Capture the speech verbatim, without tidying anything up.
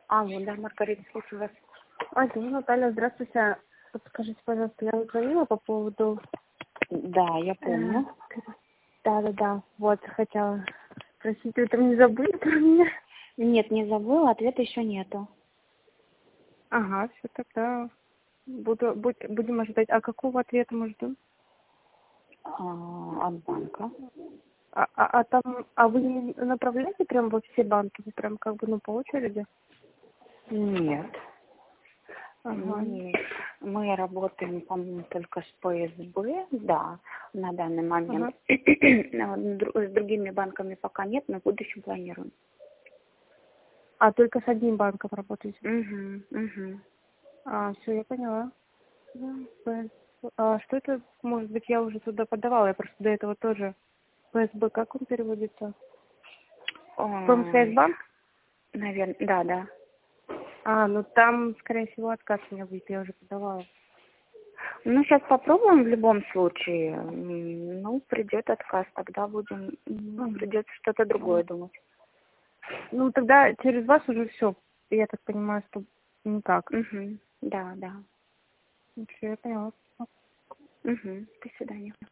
Алло, да, Маргарита, слушаю вас. Алло, Наталья, здравствуйте. Подскажите, пожалуйста, я вот звонила по поводу... Да, я помню. Да-да-да, вот, хотела спросить, вы там не забыли про меня? Нет, не забыла, ответа еще нету. Ага, все, тогда буду, будь, будем ожидать. А какого ответа мы ждем? А, от банка. А, а, а там, а вы не направляете прям во все банки? Вы прям как бы, ну, по очереди? Нет. Ага. Мы, мы работаем, по-моему, только с ПСБ, да, на данный момент. Ага. С другими банками пока нет, но в будущем планируем. А только с одним банком работаете? Угу, угу. А, все, я поняла. Да, П- А что это, может быть, я уже туда подавала, я просто до этого тоже. ПСБ, как он переводится? Промсвязьбанк? Наверное, да, да. А, ну там, скорее всего, отказ у меня будет, я уже подавала. Ну, сейчас попробуем в любом случае. М, Ну, придет отказ, тогда будем, м, Мгм. придется что-то другое думать. Ну, тогда через вас уже все. Я так понимаю, что никак. Угу. Да, да. Все, я поняла. Угу. До свидания.